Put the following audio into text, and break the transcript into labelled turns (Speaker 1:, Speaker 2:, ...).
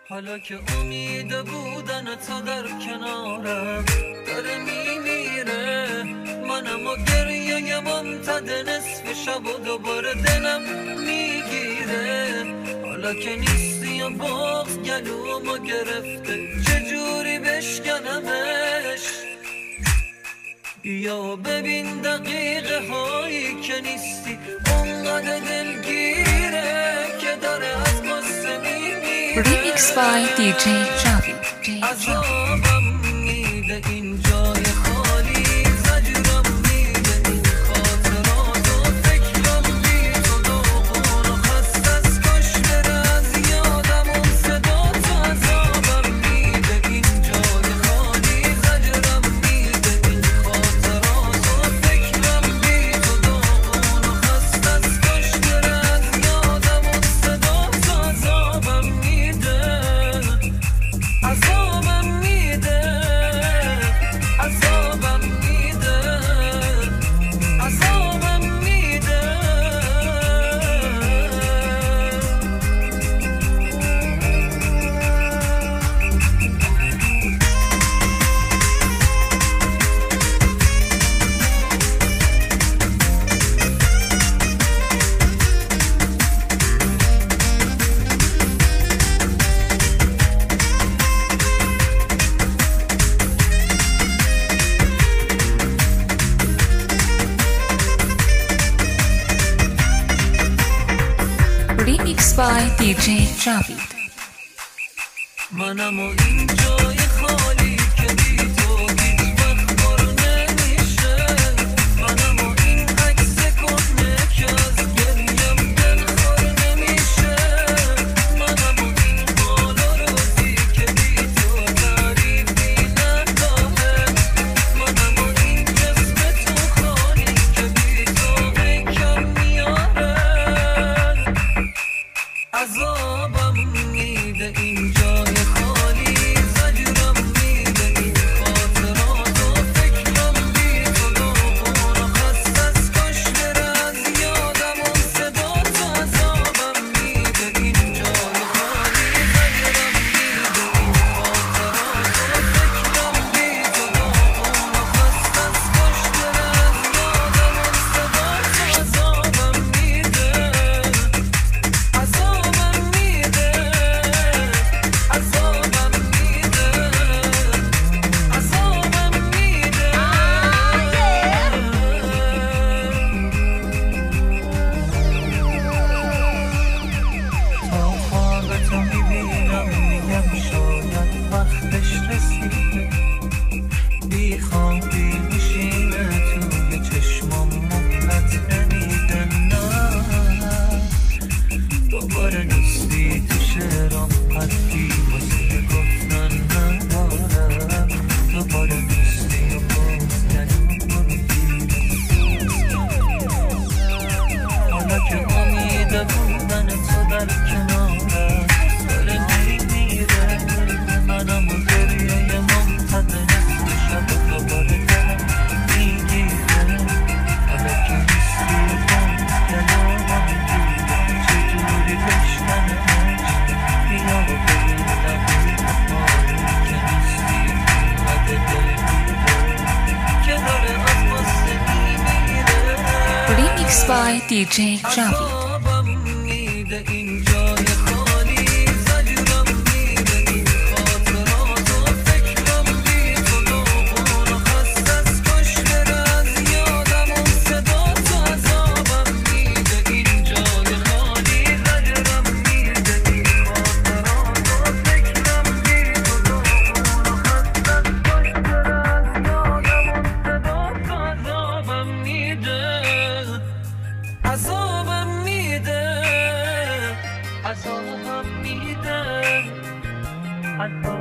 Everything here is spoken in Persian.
Speaker 1: حالا که امید بودن تو در کنارم داره میمیره، منم و گریه ممتد نصف شب و دوباره دلم میگیره. حالا که نیستی و بغض گلومو گرفته، چجوری بشکنمش؟ بیا ببین دقیقه هایی که نیستی اونقدر دلگیره که داره از قصه میمیره.
Speaker 2: Remix by DJ Javid.
Speaker 1: عذابم میده این جای خالی، زجرم میده این خاطرات و فکرم بی تو داغون و خسته از کاش بره از یادم اون صدا تو. عذابم میده این جای خالی، زجرم میده این خاطرات و فکرم بی تو داغون و خسته از کاش بره از یادم اون صدا تو. عذابم میده، عذابم میده، عذابم میده، عذابم میده.
Speaker 2: Remix by DJ Javid.
Speaker 1: منم و این جای خالی که بی تو هیچ وقت پر نمیشه، منم و این عکس کهنه که از گریم دلخور نمیشه، منم و این حال و روزی که بی تو تعریفی نداره، منم و این جسم تو خالی که بی تو هیکل میاره. عذابم میده این جای خالی، زجرم میده این خاطرات و فکرم بی تو داغون و خسته از کاش بره از یادم اون صدا تو. عذابم میده این جای خالی، زجرم میده این خاطرات و فکرم بی تو داغون و خسته از کاش بره از یادم اون صدا تو. عذابم میده، عذابم میده، عذابم میده، عذابم میده. تا خواب تو میبینم میگم شاید وقتش رسیده، بی خوابی میشینه توی چشمام مهلت نمیده. نه دوباره نیستی تو شعرام، حرفی واسه گفتن ندارم. دوباره نیستی و باز گلومو میگیری. حالا که امید بودن تو در کنارم داره میمیره، منم و گریه ممتد نصف شب و دوباره دلم میگیره. حالا که نیستی و باز گلومو میگیری، چجوری بشکنمش؟ بیا و ببین دقیقه هایی که نیستی اونقدر دلگیره که داره از قصه میمیره.
Speaker 2: Remix by DJ Javid.
Speaker 1: عذابم میده این جای خالی، زجرم میده این خاطرات و فکرم بی تو داغون و خسته از کاش بره از یادم اون صدا تو. عذابم میده این جای خالی، زجرم میده این خاطرات و فکرم بی تو داغون و خسته از کاش بره از یادم اون صدا تو. عذابم میده، عذابم میده، عذابم میده، عذابم